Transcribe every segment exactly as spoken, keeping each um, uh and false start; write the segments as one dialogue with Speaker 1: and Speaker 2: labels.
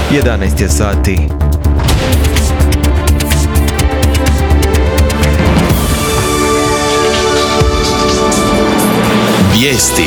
Speaker 1: jedanaest je sati.
Speaker 2: Vijesti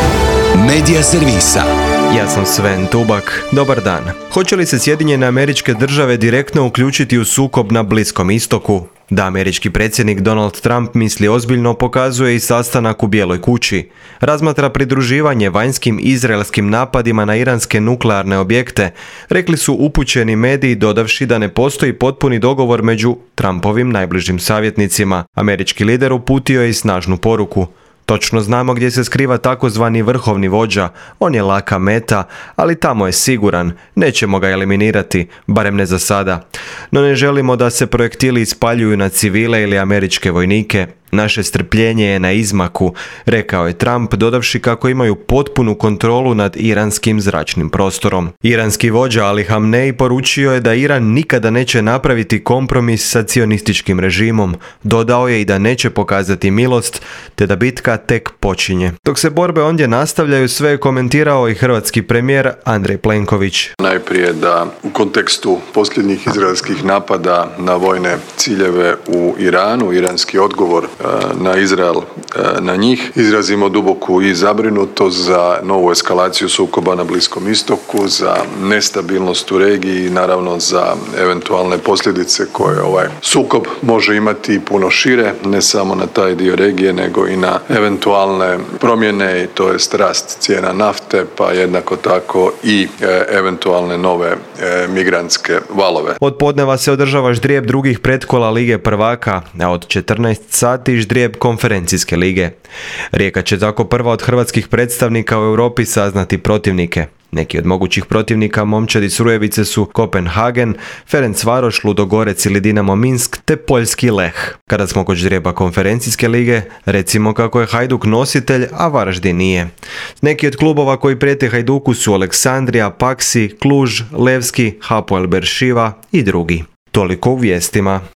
Speaker 2: Medija servisa.
Speaker 1: Ja sam Sven Tubak. Dobar dan. Hoće li se Sjedinjene Američke Države direktno uključiti u sukob na Bliskom istoku? Da američki predsjednik Donald Trump misli ozbiljno pokazuje i sastanak u Bijeloj kući. Razmatra pridruživanje vanjskim izraelskim napadima na iranske nuklearne objekte, rekli su upućeni mediji dodavši da ne postoji potpuni dogovor među Trumpovim najbližim savjetnicima. Američki lider uputio je i snažnu poruku. Točno znamo gdje se skriva takozvani vrhovni vođa, on je laka meta, ali tamo je siguran, nećemo ga eliminirati, barem ne za sada. No ne želimo da se projektili ispaljuju na civile ili američke vojnike. Naše strpljenje je na izmaku, rekao je Trump, dodavši kako imaju potpunu kontrolu nad iranskim zračnim prostorom. Iranski vođa Ali Hamnej poručio je da Iran nikada neće napraviti kompromis sa cionističkim režimom. Dodao je i da neće pokazati milost, te da bitka tek počinje. Dok se borbe ondje nastavljaju, sve je komentirao i hrvatski premijer Andrej Plenković.
Speaker 3: Najprije da u kontekstu posljednjih izraelskih napada na vojne ciljeve u Iranu, iranski odgovor na Izrael, na njih, izrazimo duboku i zabrinutost za novu eskalaciju sukoba na Bliskom istoku, za nestabilnost u regiji i naravno za eventualne posljedice koje ovaj sukob može imati puno šire, ne samo na taj dio regije, nego i na eventualne promjene, to jest rast cijena nafte, pa jednako tako i eventualne nove migrantske valove.
Speaker 1: Od podneva se održava ždrijeb drugih pretkola Lige prvaka, a od četrnaest sati ždrijeb konferencijske lige. Rijeka će tako prva od hrvatskih predstavnika u Europi saznati protivnike. Neki od mogućih protivnika momčadi s Rujevice su Kopenhagen, Ferencvaroš, Ludogorec ili Dinamo Minsk te poljski Leh. Kada smo kod ždrijeba konferencijske lige, recimo kako je Hajduk nositelj, a Varaždin nije. Neki od klubova koji prijete Hajduku su Aleksandrija, Paksi, Kluž, Levski, Hapoel Beršiva i drugi. Toliko u vijestima.